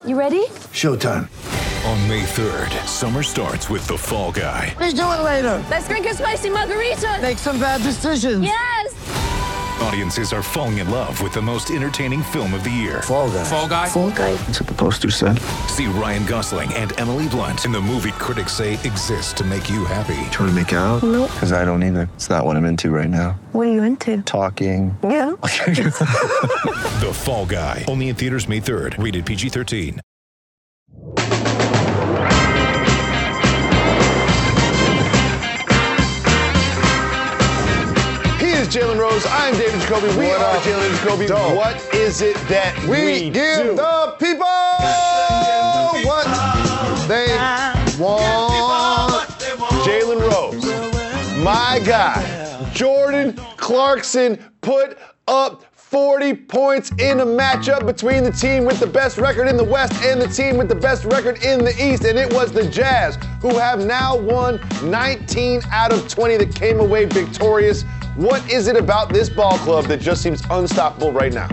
You ready? Showtime. On May 3rd, summer starts with The Fall Guy. Let's do it later. Let's drink a spicy margarita. Make some bad decisions. Yes. Audiences are falling in love with the most entertaining film of the year. Fall Guy. Fall Guy? Fall Guy. That's what the poster said. See Ryan Gosling and Emily Blunt in the movie critics say exists to make you happy. Trying to make it out? Nope. Because I don't either. It's not what I'm into right now. What are you into? Talking. Yeah. The Fall Guy. Only in theaters May 3rd. Rated PG-13. Jalen Rose. I'm David Jacoby. We are Jalen Jacoby. Dope. What is it that we give do? the people what they want? Jalen Rose, my guy, Jordan Clarkson put up 40 points in a matchup between the team with the best record in the West and the team with the best record in the East, and it was the Jazz, who have now won 19 out of 20 that came away victorious. What is it about this ball club that just seems unstoppable right now?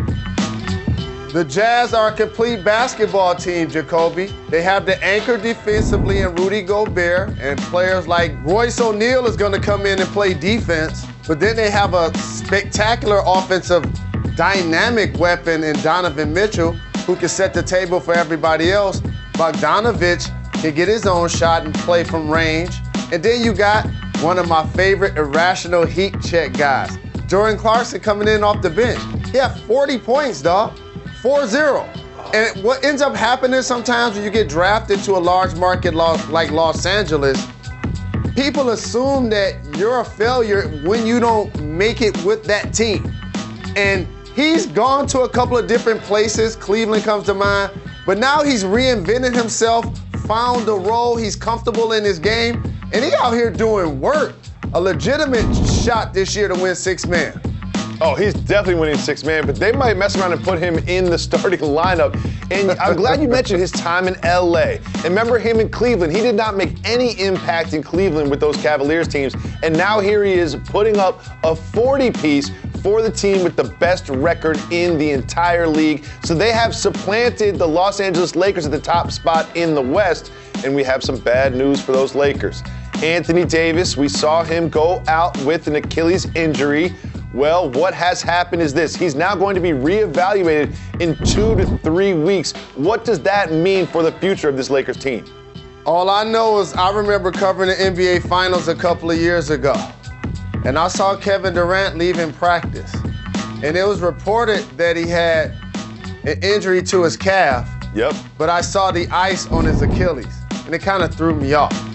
The Jazz are a complete basketball team, Jacoby. They have the anchor defensively in Rudy Gobert, and players like Royce O'Neal is going to come in and play defense. But then they have a spectacular offensive dynamic weapon in Donovan Mitchell, who can set the table for everybody else. Bogdanović can get his own shot and play from range. And then you got one of my favorite irrational heat check guys, Jordan Clarkson, coming in off the bench. He had 40 points, dog. 4-0. And what ends up happening sometimes when you get drafted to a large market like Los Angeles, people assume that you're a failure when you don't make it with that team. And he's gone to a couple of different places. Cleveland comes to mind. But now he's reinvented himself, found a role. He's comfortable in his game. And he out here doing work. A legitimate shot this year to win six-man. Oh, he's definitely winning six-man, but they might mess around and put him in the starting lineup. And I'm glad you mentioned his time in LA. And remember him in Cleveland. He did not make any impact in Cleveland with those Cavaliers teams. And now here he is putting up a 40-piece for the team with the best record in the entire league. So they have supplanted the Los Angeles Lakers at the top spot in the West. And we have some bad news for those Lakers. Anthony Davis, we saw him go out with an Achilles injury. Well, what has happened is this. He's now going to be reevaluated in 2 to 3 weeks. What does that mean for the future of this Lakers team? All I know is I remember covering the NBA Finals a couple of years ago. And I saw Kevin Durant leaving practice. And it was reported that he had an injury to his calf. Yep. But I saw the ice on his Achilles. And it kind of threw me off.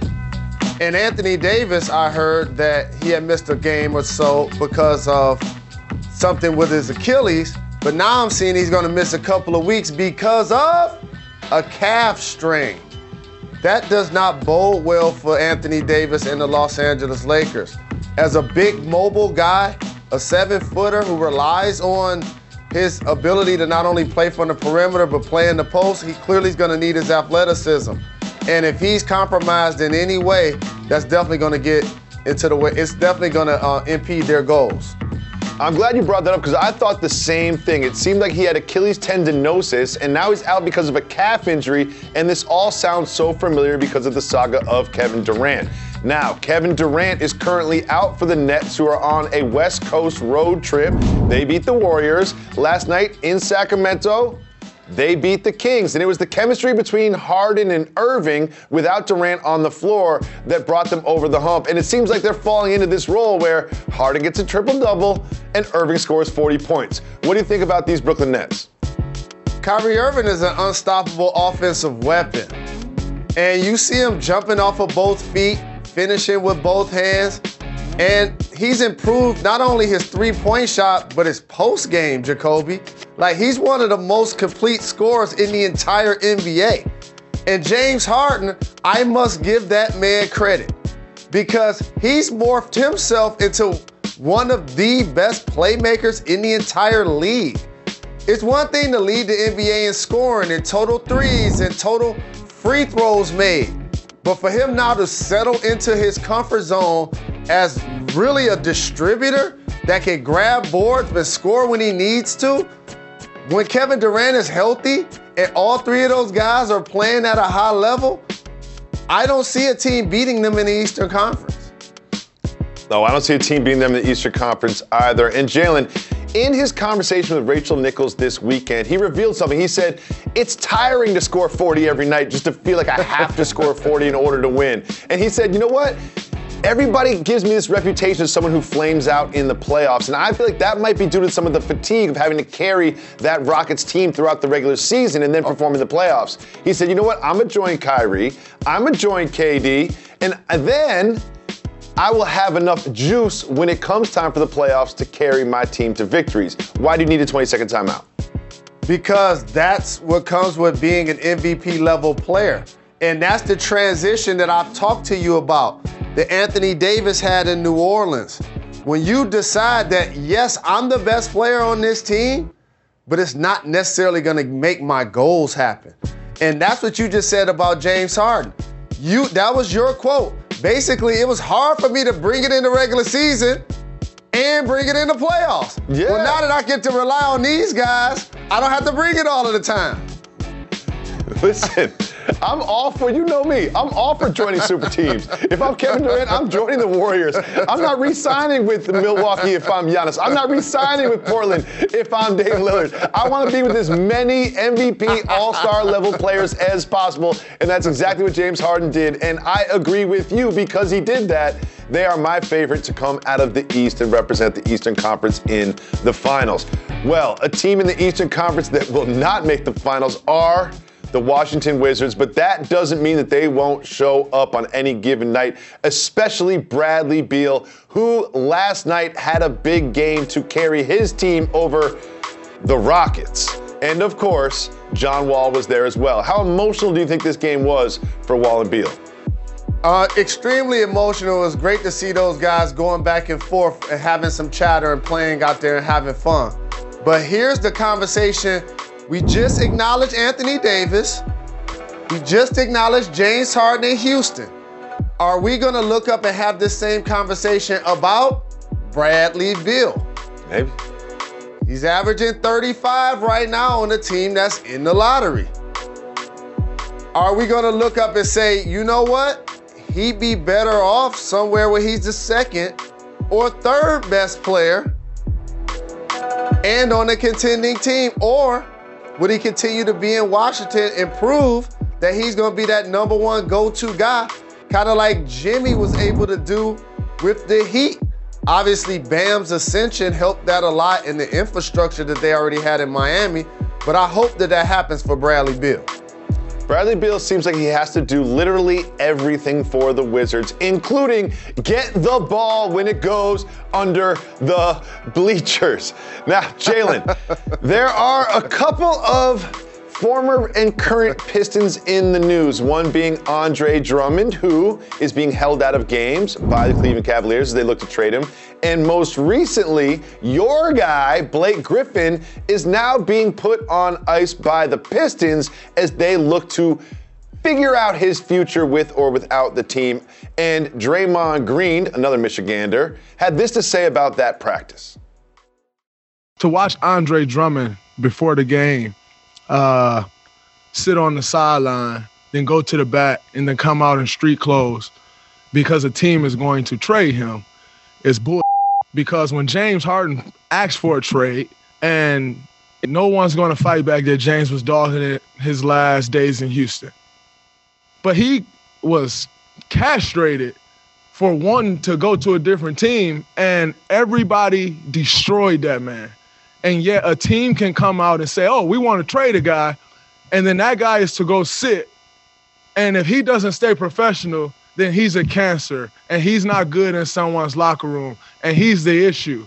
And Anthony Davis, I heard that he had missed a game or so because of something with his Achilles. But now I'm seeing he's going to miss a couple of weeks because of a calf strain. That does not bode well for Anthony Davis and the Los Angeles Lakers. As a big mobile guy, a 7-footer who relies on his ability to not only play from the perimeter but play in the post, he clearly is going to need his athleticism. And if he's compromised in any way, that's definitely going to get into the way. It's definitely going to impede their goals. I'm glad you brought that up because I thought the same thing. It seemed like he had Achilles tendinosis, and now he's out because of a calf injury, and this all sounds so familiar because of the saga of Kevin Durant. Now, Kevin Durant is currently out for the Nets, who are on a West Coast road trip. They beat the Warriors. Last night in Sacramento, they beat the Kings, and it was the chemistry between Harden and Irving without Durant on the floor that brought them over the hump. And it seems like they're falling into this role where Harden gets a triple-double and Irving scores 40 points. What do you think about these Brooklyn Nets? Kyrie Irving is an unstoppable offensive weapon. And you see him jumping off of both feet, finishing with both hands. And he's improved not only his three-point shot, but his post game, Jacoby. Like, he's one of the most complete scorers in the entire NBA. And James Harden, I must give that man credit because he's morphed himself into one of the best playmakers in the entire league. It's one thing to lead the NBA in scoring and total threes and total free throws made. But for him now to settle into his comfort zone as really a distributor that can grab boards and score when he needs to, when Kevin Durant is healthy and all three of those guys are playing at a high level, I don't see a team beating them in the Eastern Conference. No, I don't see a team beating them in the Eastern Conference either. And Jalen, in his conversation with Rachel Nichols this weekend, he revealed something. He said, it's tiring to score 40 every night just to feel like I have to score 40 in order to win. And he said, you know what? Everybody gives me this reputation as someone who flames out in the playoffs, and I feel like that might be due to some of the fatigue of having to carry that Rockets team throughout the regular season and then perform in the playoffs. He said, you know what, I'm going to join Kyrie, I'm going to join KD, and then I will have enough juice when it comes time for the playoffs to carry my team to victories. Why do you need a 20-second timeout? Because that's what comes with being an MVP level player. And that's the transition that I've talked to you about, that Anthony Davis had in New Orleans. When you decide that, yes, I'm the best player on this team, but it's not necessarily going to make my goals happen. And that's what you just said about James Harden. That was your quote. Basically, it was hard for me to bring it in the regular season and bring it in the playoffs. Yeah. Well, now that I get to rely on these guys, I don't have to bring it all of the time. Listen, I'm all for, you know me, I'm all for joining super teams. If I'm Kevin Durant, I'm joining the Warriors. I'm not re-signing with Milwaukee if I'm Giannis. I'm not re-signing with Portland if I'm Dame Lillard. I want to be with as many MVP all-star level players as possible, and that's exactly what James Harden did. And I agree with you because he did that. They are my favorite to come out of the East and represent the Eastern Conference in the finals. Well, a team in the Eastern Conference that will not make the finals are the Washington Wizards, but that doesn't mean that they won't show up on any given night, especially Bradley Beal, who last night had a big game to carry his team over the Rockets. And of course, John Wall was there as well. How emotional do you think this game was for Wall and Beal? Extremely emotional. It was great to see those guys going back and forth and having some chatter and playing out there and having fun. But here's the conversation. We just acknowledged Anthony Davis. We just acknowledged James Harden in Houston. Are we going to look up and have this same conversation about Bradley Beal? Maybe. He's averaging 35 right now on a team that's in the lottery. Are we going to look up and say, you know what? He'd be better off somewhere where he's the second or third best player and on a contending team? Or would he continue to be in Washington and prove that he's going to be that number one go-to guy, kind of like Jimmy was able to do with the Heat? Obviously, Bam's ascension helped that a lot in the infrastructure that they already had in Miami, but I hope that that happens for Bradley Beal. Bradley Beal seems like he has to do literally everything for the Wizards, including get the ball when it goes under the bleachers. Now, Jalen, there are a couple of former and current Pistons in the news, one being Andre Drummond, who is being held out of games by the Cleveland Cavaliers as they look to trade him. And most recently, your guy, Blake Griffin, is now being put on ice by the Pistons as they look to figure out his future with or without the team. And Draymond Green, another Michigander, had this to say about that practice. To watch Andre Drummond before the game sit on the sideline, then go to the back, and then come out in street clothes because a team is going to trade him is bull. Because when James Harden asked for a trade, and no one's going to fight back that James was dogging it his last days in Houston. But he was castrated for wanting to go to a different team, and everybody destroyed that man. And yet a team can come out and say, oh, we want to trade a guy, and then that guy is to go sit. And if he doesn't stay professional, then he's a cancer, and he's not good in someone's locker room, and he's the issue.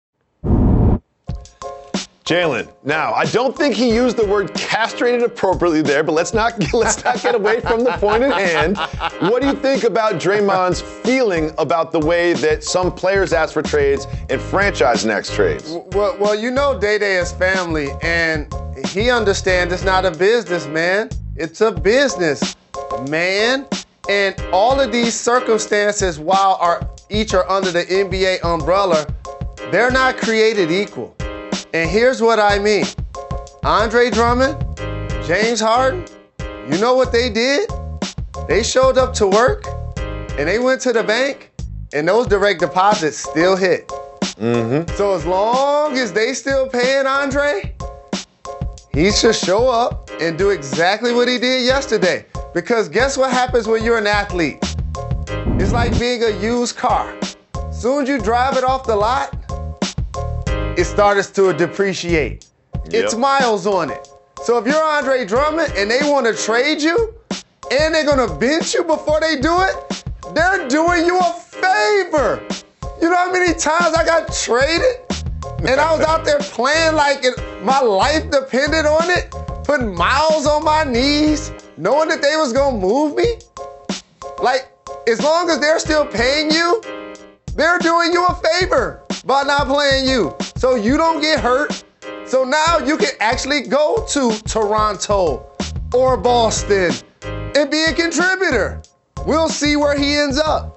Jalen, now, I don't think he used the word castrated appropriately there, but let's not get away from the point at hand. What do you think about Draymond's feeling about the way that some players ask for trades and franchise next trades? Well, you know Day-Day is family, and he understands it's not a business, man. It's a business, man. And all of these circumstances, while each are under the NBA umbrella, they're not created equal. And here's what I mean. Andre Drummond, James Harden, you know what they did? They showed up to work, and they went to the bank, and those direct deposits still hit. So as long as they still paying Andre, he should show up and do exactly what he did yesterday. Because guess what happens when you're an athlete? It's like being a used car. Soon as you drive it off the lot, it starts to depreciate. It's miles on it. So if you're Andre Drummond and they want to trade you, and they're gonna bench you before they do it, they're doing you a favor. You know how many times I got traded and I was out there playing like my life depended on it, putting miles on my knees, knowing that they was gonna move me? Like, as long as they're still paying you, they're doing you a favor by not playing you. So you don't get hurt. So now you can actually go to Toronto or Boston and be a contributor. We'll see where he ends up.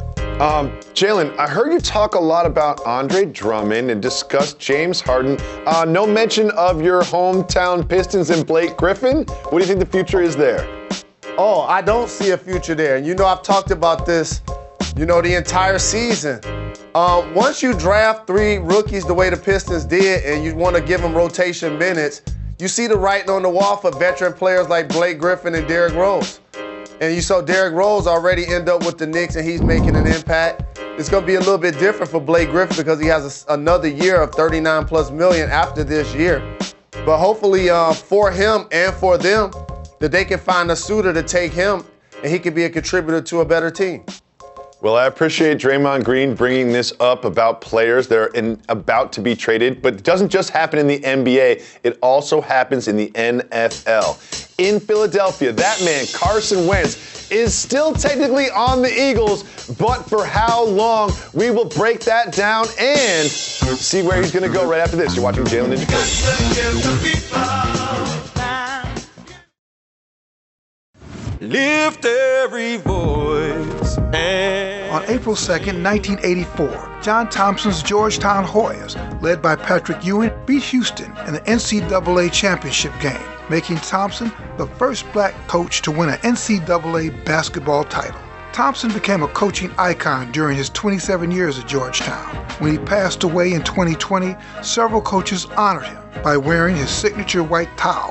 Jalen, I heard you talk a lot about Andre Drummond and discuss James Harden. No mention of your hometown Pistons and Blake Griffin. What do you think the future is there? Oh, I don't see a future there. And you know, I've talked about this, the entire season. Once you draft 3 rookies the way the Pistons did and you want to give them rotation minutes, you see the writing on the wall for veteran players like Blake Griffin and Derrick Rose. And you saw Derrick Rose already end up with the Knicks and he's making an impact. It's going to be a little bit different for Blake Griffin because he has another year of $39+ million after this year. But hopefully for him and for them, that they can find a suitor to take him and he can be a contributor to a better team. Well, I appreciate Draymond Green bringing this up about players that are about to be traded, but it doesn't just happen in the NBA. It also happens in the NFL. In Philadelphia, that man, Carson Wentz, is still technically on the Eagles, but for how long? We will break that down and see where he's going to go right after this. You're watching Jalen and Jacoby. Lift every voice. On April 2nd, 1984, John Thompson's Georgetown Hoyas, led by Patrick Ewing, beat Houston in the NCAA championship game, making Thompson the first black coach to win an NCAA basketball title. Thompson became a coaching icon during his 27 years at Georgetown. When he passed away in 2020, several coaches honored him by wearing his signature white towel.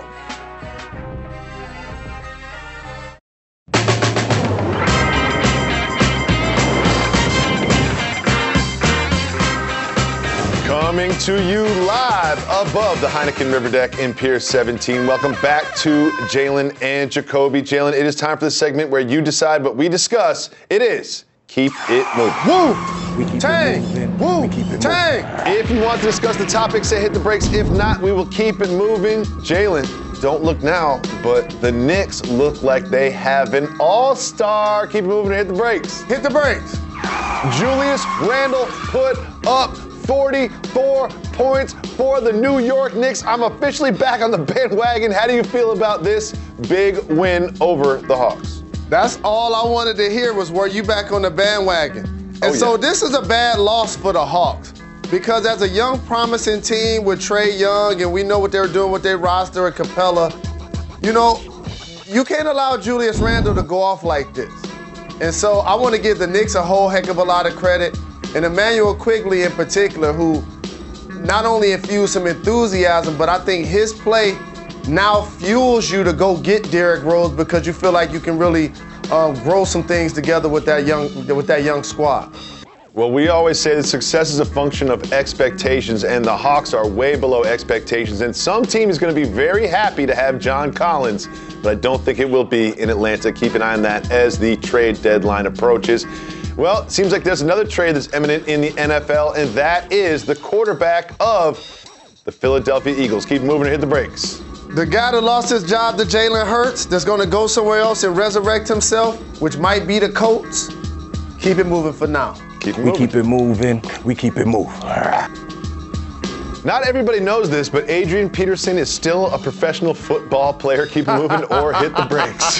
Coming to you live above the Heineken River Deck in Pier 17. Welcome back to Jalen and Jacoby. Jalen, it is time for the segment where you decide what we discuss. It is Keep It Moving. Woo! We keep Tang! it moving. Woo! We keep it Tang! If you want to discuss the topic, say hit the brakes. If not, we will keep it moving. Jalen, don't look now, but the Knicks look like they have an all-star. Keep it moving and hit the brakes. Hit the brakes. Julius Randle put up 44 points for the New York Knicks. I'm officially back on the bandwagon. How do you feel about this big win over the Hawks? That's all I wanted to hear was, were you back on the bandwagon? And so this is a bad loss for the Hawks because as a young, promising team with Trae Young, and we know what they're doing with their roster and Capella, you can't allow Julius Randle to go off like this. And so I want to give the Knicks a whole heck of a lot of credit, and Emmanuel Quigley in particular, who not only infused some enthusiasm, but I think his play now fuels you to go get Derrick Rose because you feel like you can really grow some things together with that young squad. Well, we always say that success is a function of expectations, and the Hawks are way below expectations. And some team is going to be very happy to have John Collins, but I don't think it will be in Atlanta. Keep an eye on that as the trade deadline approaches. Well, it seems like there's another trade that's imminent in the NFL, and that is the quarterback of the Philadelphia Eagles. Keep moving and hit the brakes. The guy that lost his job to Jalen Hurts, that's going to go somewhere else and resurrect himself, which might be the Colts. Keep it moving for now. We keep it moving. We keep it moving. Not everybody knows this, but Adrian Peterson is still a professional football player. Keep it moving or hit the brakes.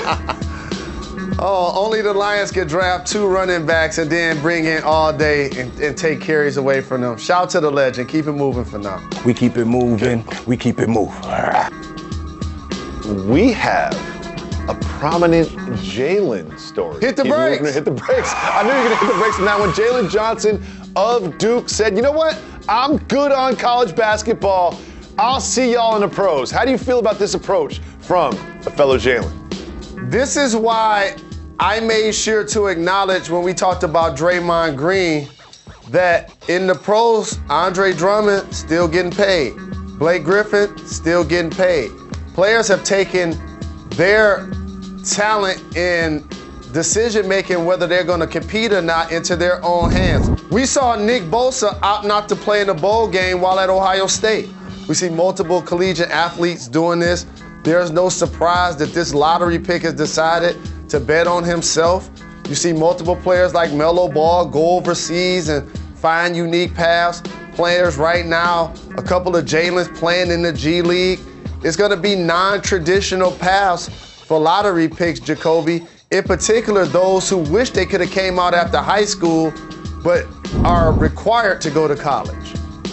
Oh, only the Lions can draft 2 running backs and then bring in all day and take carries away from them. Shout to the legend. Keep it moving for now. We keep it moving. We keep it moving. we have a prominent Jalen story. Hit the brakes. Hit the brakes. I knew you were going to hit the brakes on that one. Jalen Johnson of Duke said, you know what? I'm good on college basketball. I'll see y'all in the pros. How do you feel about this approach from a fellow Jalen? This is why I made sure to acknowledge when we talked about Draymond Green that in the pros, Andre Drummond still getting paid. Blake Griffin still getting paid. Players have taken their talent in decision-making, whether they're going to compete or not, into their own hands. We saw Nick Bosa opt not to play in a bowl game while at Ohio State. We see multiple collegiate athletes doing this. There's no surprise that this lottery pick has decided to bet on himself. You see multiple players like Melo Ball go overseas and find unique paths. Players right now, a couple of Jalen's playing in the G League. It's going to be non-traditional paths for lottery picks, Jacoby. In particular, those who wish they could have came out after high school, but are required to go to college.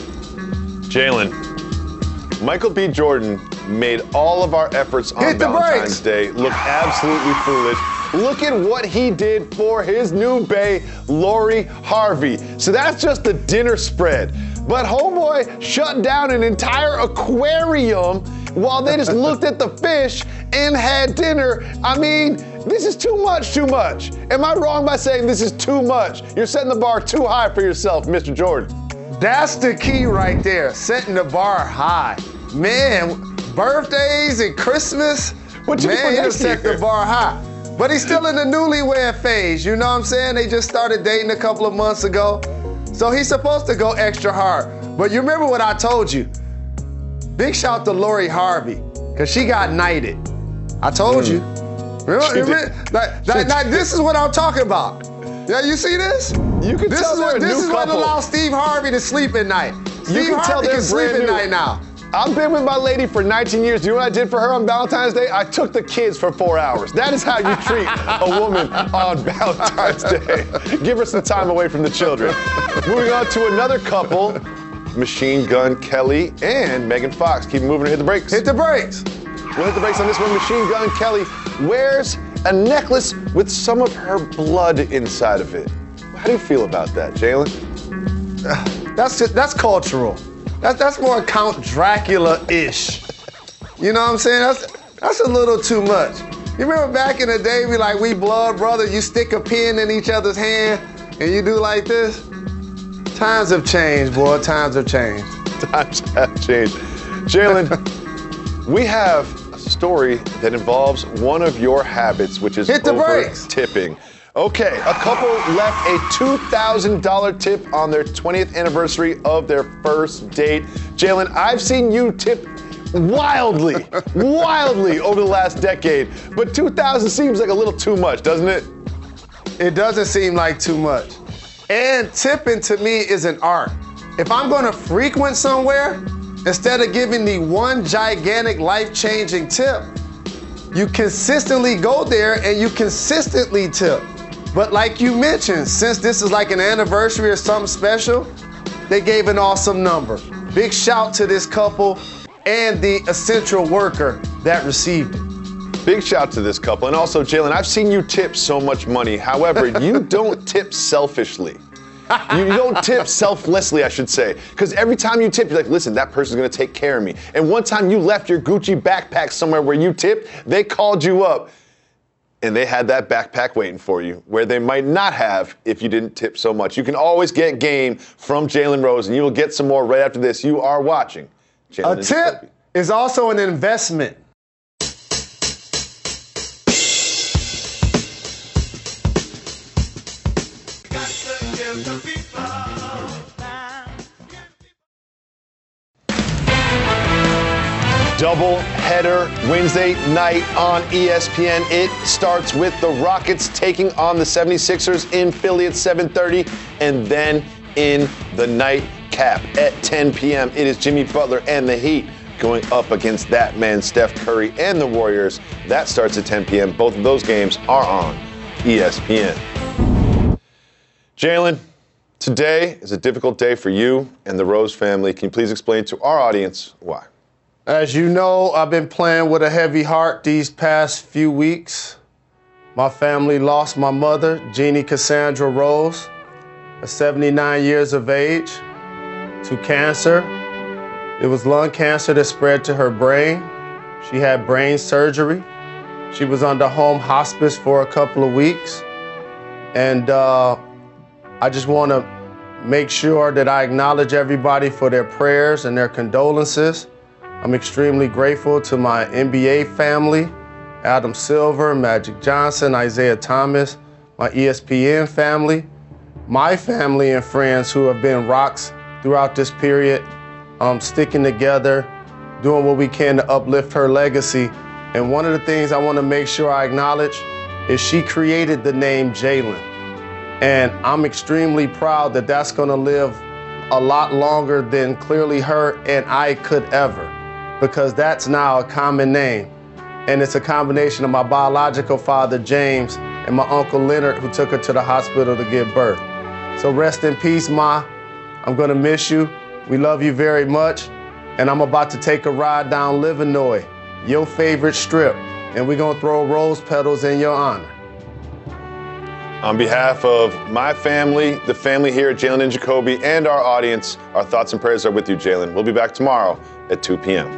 Jalen, Michael B. Jordan made all of our efforts on Valentine's Day look absolutely foolish. Look at what he did for his new bae, Lori Harvey. So that's just the dinner spread. But homeboy shut down an entire aquarium while they just looked at the fish and had dinner. I mean, this is too much. Am I wrong by saying this is too much? You're setting the bar too high for yourself, Mr. Jordan. That's the key right there, setting the bar high. Man, birthdays and Christmas, what you man, he set the bar high. But he's still in the newlywed phase, you know what I'm saying? They just started dating a couple of months ago. So he's supposed to go extra hard. But you remember what I told you. Big shout to Lori Harvey, because she got knighted. I told you. Remember? Like, this is what I'm talking about. Yeah, you see this? You can tell they're a new couple. This is what allows Steve Harvey to sleep at night. Steve Harvey can sleep at night now. I've been with my lady for 19 years. Do you know what I did for her on Valentine's Day? I took the kids for 4 hours. That is how you treat a woman on Valentine's Day. Give her some time away from the children. Moving on to another couple, Machine Gun Kelly and Megan Fox. Keep moving or hit the brakes. Hit the brakes. We'll hit the brakes on this one. Machine Gun Kelly wears a necklace with some of her blood inside of it. How do you feel about that, Jalen? That's cultural. That's more Count Dracula-ish. You know what I'm saying? That's a little too much. You remember back in the day, we blood brother, you stick a pin in each other's hand and you do like this? Times have changed, boy, times have changed. Times have changed. Jalen, we have a story that involves one of your habits, which is over-tipping. Okay, a couple left a $2,000 tip on their 20th anniversary of their first date. Jalen, I've seen you tip wildly over the last decade, but $2,000 seems like a little too much, doesn't it? It doesn't seem like too much. And tipping to me is an art. If I'm gonna frequent somewhere, instead of giving the one gigantic life-changing tip, you consistently go there and you consistently tip. But like you mentioned, since this is like an anniversary or something special, they gave an awesome number. Big shout to this couple and the essential worker that received it. Big shout to this couple. And also, Jalen, I've seen you tip so much money. However, you don't tip selfishly. You don't tip selflessly, I should say. Because every time you tip, you're like, listen, that person's gonna take care of me. And one time you left your Gucci backpack somewhere where you tipped, they called you up. And they had that backpack waiting for you, where they might not have if you didn't tip so much. You can always get game from Jalen Rose, and you will get some more right after this. You are watching Jalen. A tip is also an investment. Double header Wednesday night on ESPN. It starts with the Rockets taking on the 76ers in Philly at 7:30, and then in the nightcap at 10 p.m. it is Jimmy Butler and the Heat going up against that man Steph Curry and the Warriors. That starts at 10 p.m. Both of those games are on ESPN. Jalen, today is a difficult day for you and the Rose family. Can you please explain to our audience why? As you know, I've been playing with a heavy heart these past few weeks. My family lost my mother, Jeannie Cassandra Rose, at 79 years of age, to cancer. It was lung cancer that spread to her brain. She had brain surgery. She was under home hospice for a couple of weeks. And I just want to make sure that I acknowledge everybody for their prayers and their condolences. I'm extremely grateful to my NBA family, Adam Silver, Magic Johnson, Isaiah Thomas, my ESPN family, my family and friends who have been rocks throughout this period, sticking together, doing what we can to uplift her legacy. And one of the things I want to make sure I acknowledge is she created the name Jalen. And I'm extremely proud that that's going to live a lot longer than clearly her and I could ever, because that's now a common name. And it's a combination of my biological father, James, and my uncle Leonard, who took her to the hospital to give birth. So rest in peace, Ma. I'm gonna miss you. We love you very much. And I'm about to take a ride down Livernois, your favorite strip, and we're gonna throw rose petals in your honor. On behalf of my family, the family here at Jalen and Jacoby, and our audience, our thoughts and prayers are with you, Jalen. We'll be back tomorrow at 2 p.m.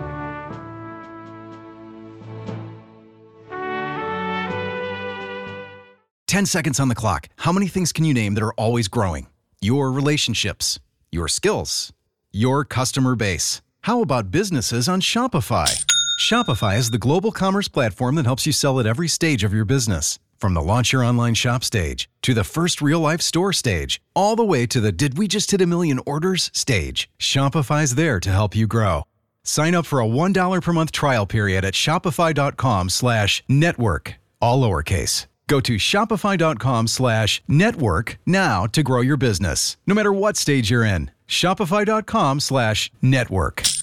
"10 seconds on the clock. How many things can you name that are always growing? Your relationships, your skills, your customer base. How about businesses on Shopify? Shopify is the global commerce platform that helps you sell at every stage of your business. From the launch your online shop stage, to the first real-life store stage, all the way to the did we just hit a million orders stage, Shopify's there to help you grow. Sign up for a $1 per month trial period at shopify.com/network, all lowercase. Go to shopify.com/network now to grow your business, no matter what stage you're in. Shopify.com/network.